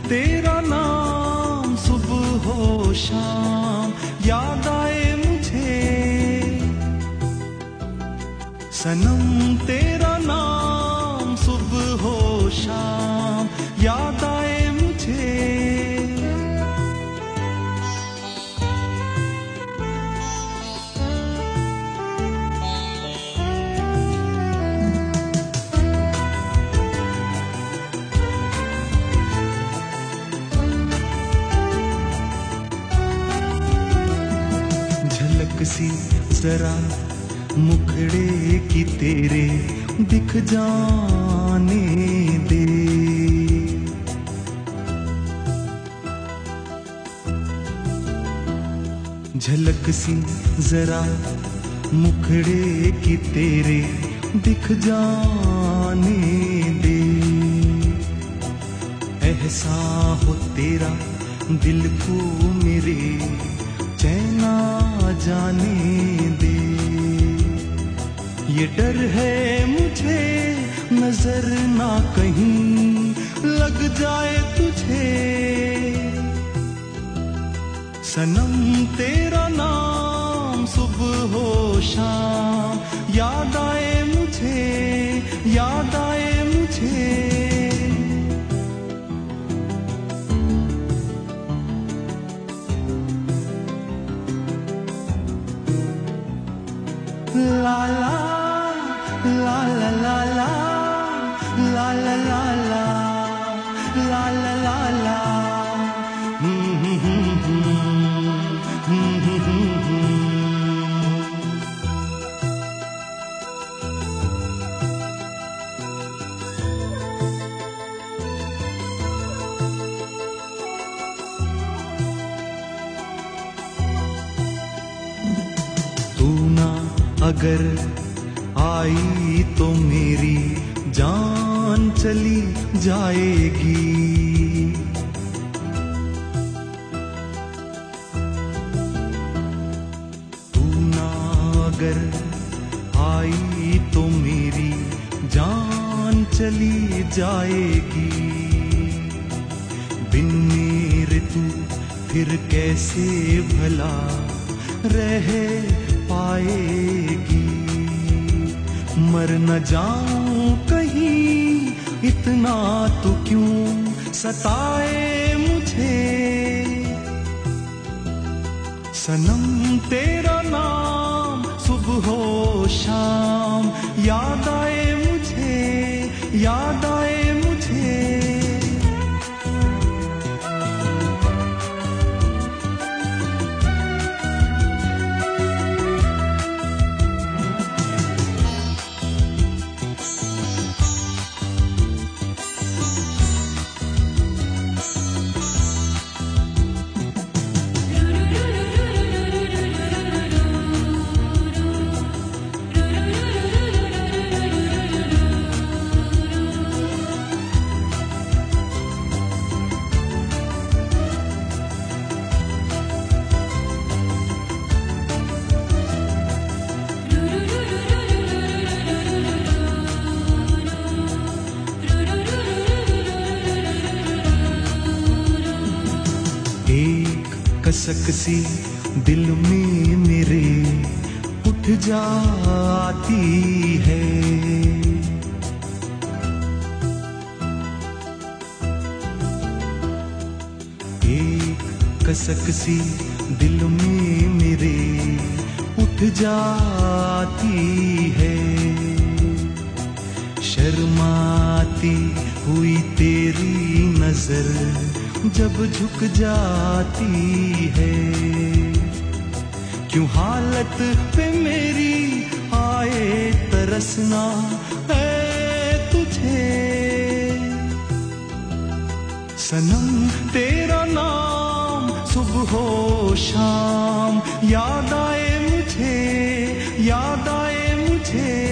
तेरा नाम सुबह हो शाम याद आए मुझे, सनम तेरा नाम सुबह हो शाम याद आए मुझे। झलक सी जरा मुखड़े की तेरे दिख जाने दे, झलक सी जरा मुखड़े की तेरे दिख जाने दे। ऐसा हो तेरा दिल को मेरे चैना जाने दे। ये डर है मुझे नजर ना कहीं लग जाए तुझे, सनम तेरा नाम सुबह हो शाम याद आए मुझे, याद आए मुझे। ला ला ला ला ला ला ला ला ला ला ला ला ला। तू ना अगर आई तो मेरी जान चली जाएगी, तू ना अगर आई तो मेरी जान चली जाएगी। बिन मेरे तू फिर कैसे भला रह पाएगी। मर न जाऊं कहीं इतना तो क्यों सताए मुझे, सनम तेरा नाम सुबह हो शाम याद आए मुझे, याद आए मुझे। कसक सी दिल में मेरे उठ जाती है, एक कसक सी दिल में मेरे उठ जाती है। शर्माती हुई तेरी नजर जब झुक जाती है, क्यों हालत पे मेरी आए तरसना है तुझे, सनम तेरा नाम सुबह हो शाम याद आए मुझे, याद आए मुझे।